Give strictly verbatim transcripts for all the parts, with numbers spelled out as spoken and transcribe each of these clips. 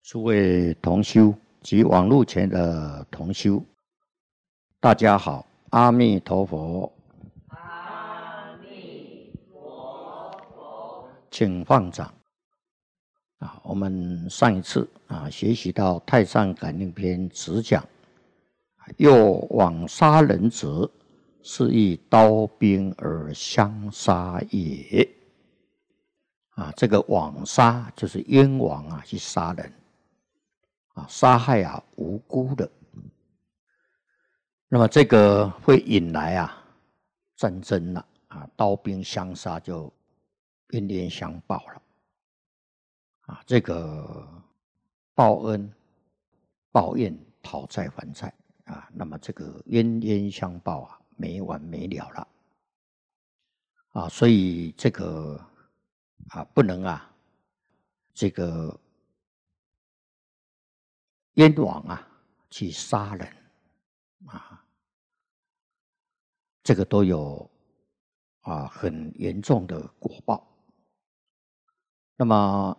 诸位同修及网络前的同修，大家好，阿弥陀佛。 阿弥陀佛。 请放掌。啊，我们上一次啊学习到《太上感应篇》只讲，又往杀人者，是以刀兵而相杀也。啊，这个枉杀就是冤枉啊，去杀人。啊，杀害啊无辜的，那么这个会引来啊战争了啊，刀兵相杀就冤冤相报了啊，这个报恩、报怨、讨债还债啊，那么这个冤冤相报啊，没完没了了啊，所以这个啊不能啊这个。冤枉啊，去杀人啊，这个都有啊很严重的果报。那么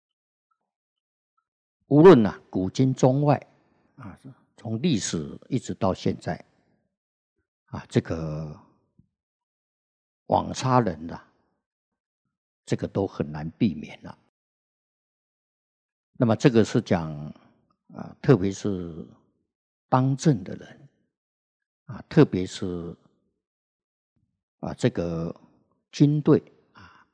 无论啊古今中外啊，从历史一直到现在啊，这个枉杀人的、啊、这个都很难避免了。那么这个是讲啊，特别是当政的人啊，特别是啊这个军队啊，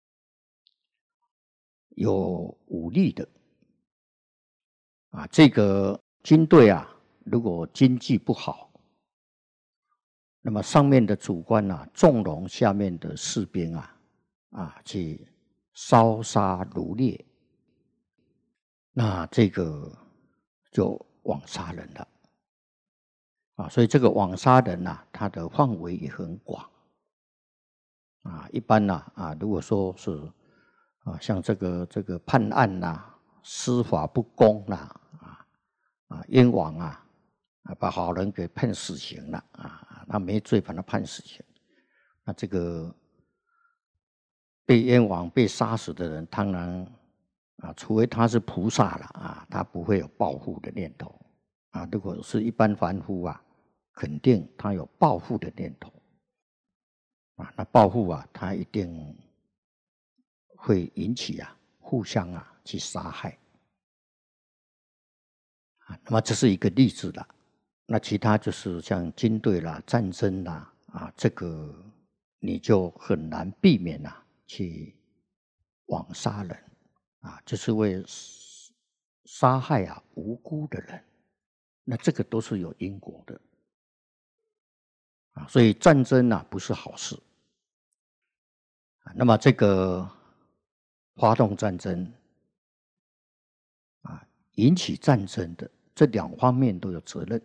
有武力的啊，这个军队啊，如果经济不好，那么上面的主官啊，纵容下面的士兵啊，啊去烧杀掳掠，那这个就枉杀人了啊。所以这个枉杀人啊，它的范围也很广啊。一般呢 啊, 啊，如果说是啊，像这个这个判案呐、啊，司法不公啦、啊，啊啊冤枉啊，啊把好人给判死刑了啊，他没罪把他判死刑，那这个被冤枉被杀死的人，当然啊，除非他是菩萨了啊，他不会有报复的念头啊。如果是一般凡夫啊，肯定他有报复的念头啊，那报复啊，他一定会引起啊互相啊去杀害啊。那么这是一个例子了。那其他就是像军队啦、战争啦啊，这个你就很难避免啊去枉杀人啊，就是为杀害啊无辜的人，那这个都是有因果的啊。所以战争啊不是好事啊。那么这个发动战争啊，引起战争的这两方面都有责任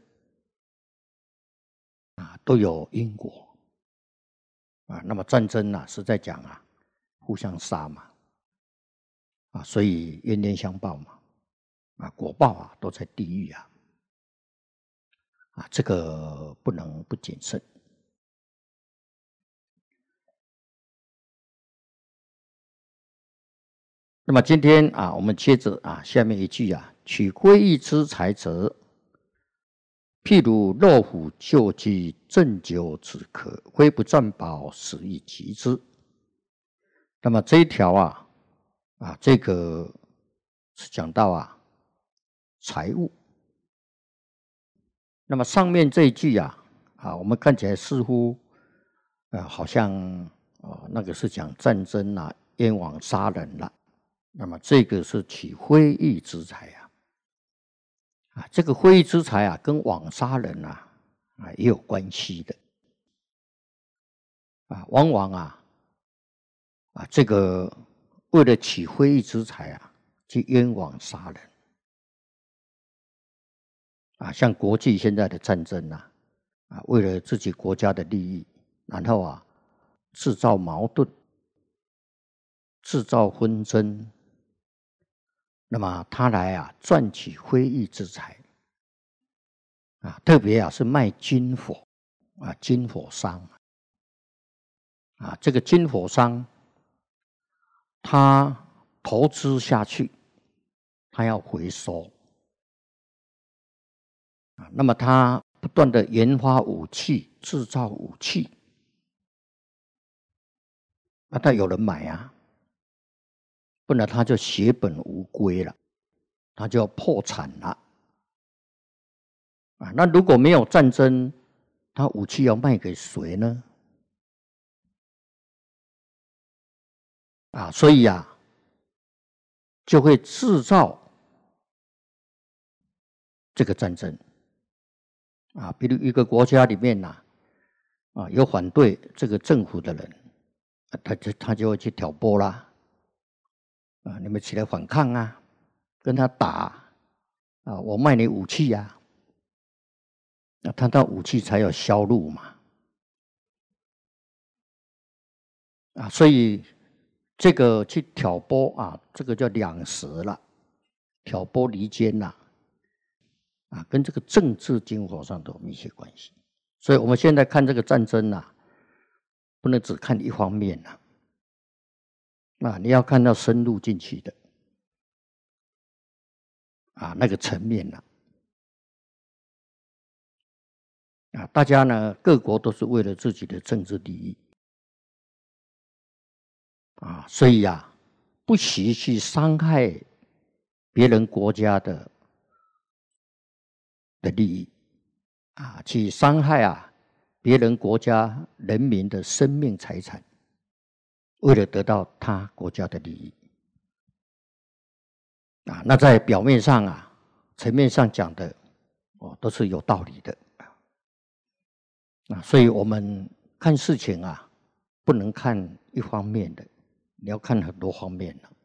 啊，都有因果啊。那么战争啊是在讲啊互相杀嘛啊，所以冤冤相报嘛啊，果报啊都在地狱啊啊，这个不能不谨慎。那么今天啊，我们接着啊下面一句啊，取归义之财者，譬如肉虎救济，鸩酒止渴，非不占宝，使以及之。那么这一条啊啊，这个是讲到啊财物。那么上面这一句啊啊，我们看起来似乎啊好像哦那个是讲战争啊，冤枉杀人了。那么这个是取非义之财啊，啊，这个非义之财啊，跟枉杀人啊啊也有关系的啊，往往啊啊这个为了取非义之财啊，去冤枉杀人啊，像国际现在的战争啊啊，为了自己国家的利益，然后啊制造矛盾，制造纷争。那么他来啊赚取非义之财啊，特别啊是卖军火啊，军火商啊，这个军火商他投资下去， 他要回收啊，那么他不断的研发武器，制造武器，那他有人买啊，不然他就血本无归了，他就要破产了啊。那如果没有战争，他武器要卖给谁呢？啊，所以啊，就会制造这个战争啊。比如一个国家里面呐、啊，啊有反对这个政府的人，啊、他就他就会去挑拨啦，啊，你们起来反抗啊，跟他打啊，我卖你武器呀、啊，那他的武器才有销路嘛，啊，所以这个去挑拨啊，这个叫两舌了，挑拨离间呐、啊，啊，跟这个政治经火上都有密切关系。所以我们现在看这个战争呐、啊，不能只看一方面呐、啊，啊，你要看到深入进去的啊那个层面呐、啊，啊，大家呢各国都是为了自己的政治利益啊，所以啊，不惜去伤害别人国家的的利益啊，去伤害啊别人国家人民的生命财产，为了得到他国家的利益啊，那在表面上啊，层面上讲的哦，都是有道理的啊，所以我们看事情啊，不能看一方面的，你要看很多方面的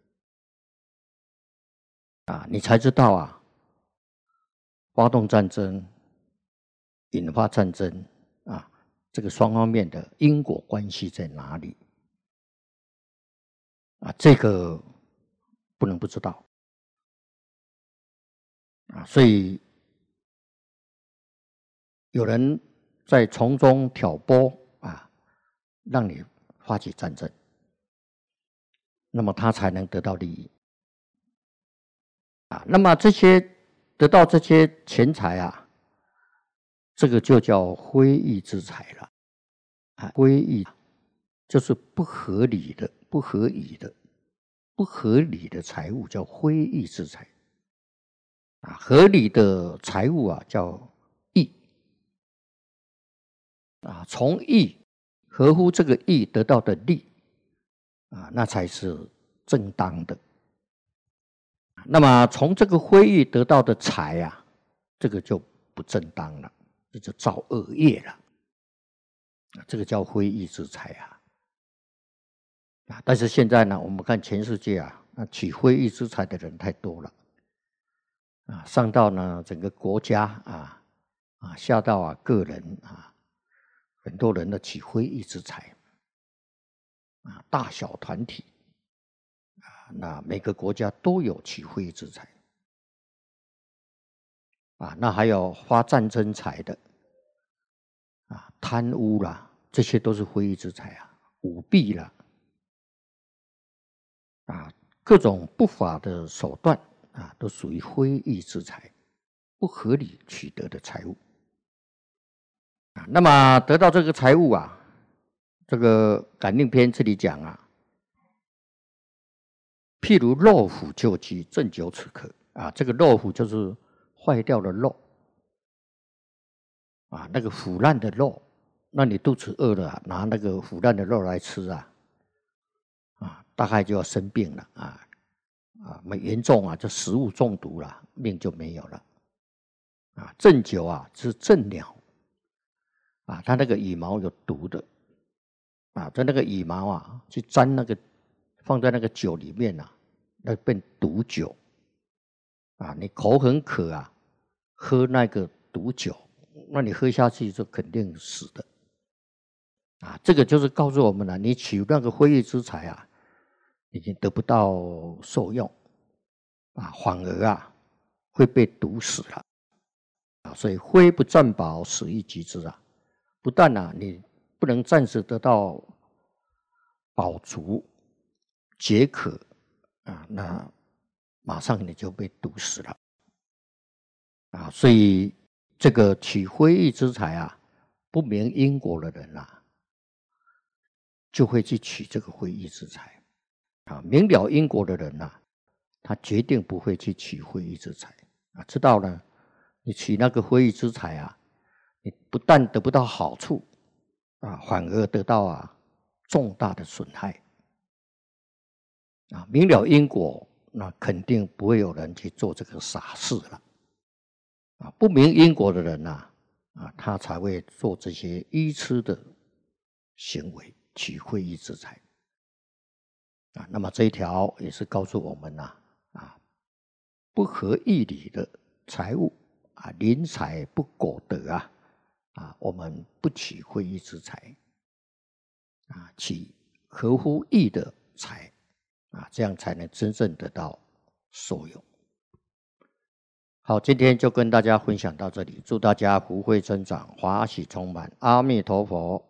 啊，你才知道啊，发动战争、引发战争啊，这个双方面的因果关系在哪里啊？这个不能不知道啊，所以有人在从中挑拨啊，让你发起战争，那么他才能得到利益啊。那么这些得到这些钱财啊，这个就叫非义之财了啊。非义就是不合理的、不合理的、不合理的财物，叫非义之财啊。合理的财物啊，叫义啊。从义合乎这个义得到的利啊，那才是正当的。那么从这个非义得到的财啊，这个就不正当了，这就造恶业了。这个叫非义之财啊。啊，但是现在呢，我们看全世界啊，那取非义之财的人太多了啊，上到呢整个国家啊，啊下到啊个人啊，很多人的取非义之财啊，大小团体啊，那每个国家都有取非义之财啊，那还有发战争财的啊，贪污啦，这些都是非义之财啊，舞弊啦。啊，各种不法的手段啊，都属于非义之财，不合理取得的财物啊。那么得到这个财物啊，这个感应篇这里讲啊，譬如肉腐旧疾，正久此刻啊，这个肉腐就是坏掉的肉啊，那个腐烂的肉，那你肚子饿了，拿那个腐烂的肉来吃啊，啊，大概就要生病了啊。啊，蛮严重啊，就食物中毒了，命就没有了。啊，鸩酒啊是鸩鸟，啊，它那个羽毛有毒的，啊，在那个羽毛啊去沾那个放在那个酒里面啊，那变毒酒，啊，你口很渴啊，喝那个毒酒，那你喝下去就肯定死的。啊，这个就是告诉我们了，你取那个非义之财啊，已经得不到受用，啊，反而啊会被毒死了，啊，所以非不暂保，死亦及之啊。不但啊你不能暂时得到饱足解渴啊，那马上你就被毒死了啊！所以这个取非义之财啊，不明因果的人啊，就会去取这个非义之财啊。明了因果的人呐、啊，他决定不会去取非义之财啊。知道呢，你取那个非义之财啊，你不但得不到好处啊，反而得到啊重大的损害啊。明了因果，那肯定不会有人去做这个傻事了啊。不明因果的人呐、啊，啊，他才会做这些愚痴的行为，取非义之财啊。那么这一条也是告诉我们呐、啊，啊，不合义理的财物啊，临财不果德啊，啊，我们不取非义之财啊，取合乎义的财啊，这样才能真正得到受用。好，今天就跟大家分享到这里，祝大家福慧增长，法喜充满，阿弥陀佛。